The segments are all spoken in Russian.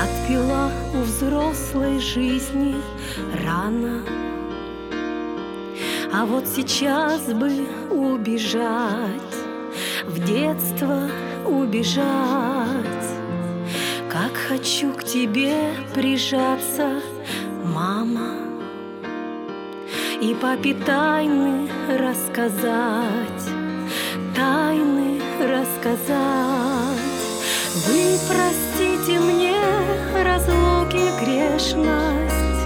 Отпила у взрослой жизни рано, а вот сейчас бы убежать, в детство убежать. Как хочу к тебе прижаться, мама, и папе тайны рассказать, тайны рассказать. Вы простите мне разлуки грешность,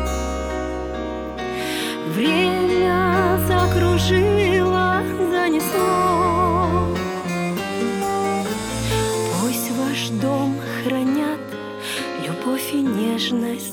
время закружило, занесло. Пусть ваш дом хранят любовь и нежность,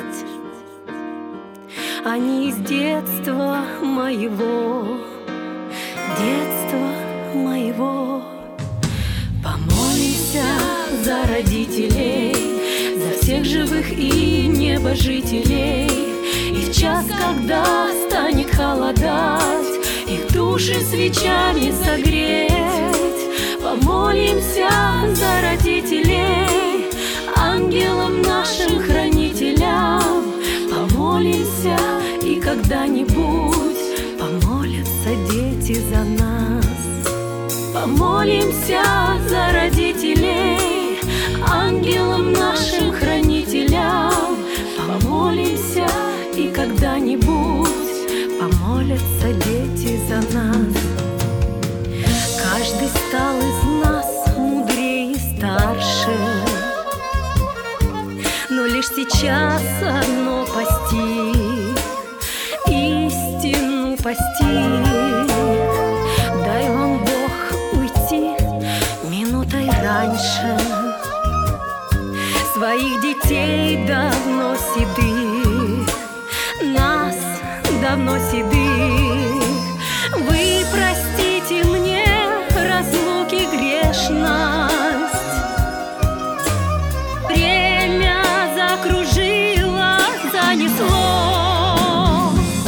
они из детства моего, детства моего. Помолимся за родителей, за всех живых и небожителей, и в час, когда станет холодать, их души свечами согреть. Помолимся за родителей, ангелам нашим хранителям. Помолимся, и когда-нибудь помолятся дети за нас. Помолимся за родителей, ангелам нашим хранителям. Помолимся, и когда-нибудь помолятся дети за нас. Каждый стал из нас мудрее и старше, но лишь сейчас одно постиг, истину постиг. Дай вам Бог уйти минутой раньше, своих детей давно седых, нас давно седых. Вы простите мне разлуки грешность, время закружило, занесло.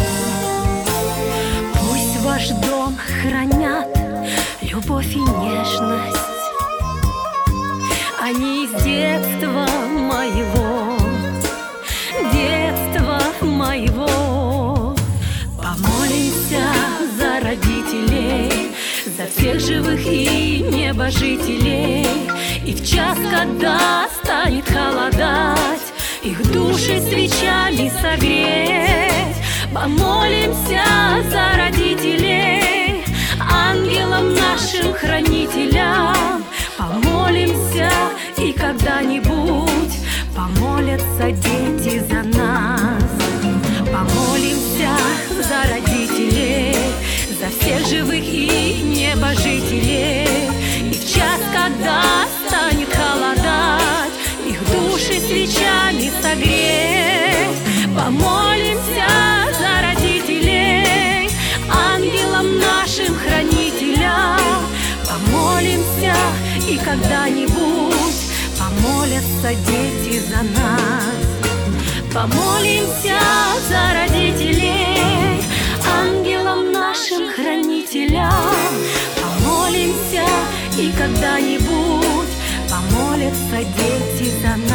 Пусть ваш дом хранят любовь и нежность, они из детства моего, детства моего. Помолимся за родителей, за всех живых и небожителей, и в час, когда станет холодать, их души свечами согреть. Помолимся за родителей, ангелам нашим хранителям. Помолимся, и когда-нибудь помолятся дети за нас. Помолимся за родителей, за всех живых и небожителей, и в час, когда станет холодать, их души свечами согреть. Помолимся за родителей, ангелам нашим хранителям. Помолимся, и когда-нибудь помолятся дети за нас. Помолимся за родителей, ангелам нашим хранителям. Помолимся, и когда-нибудь помолятся дети за нас.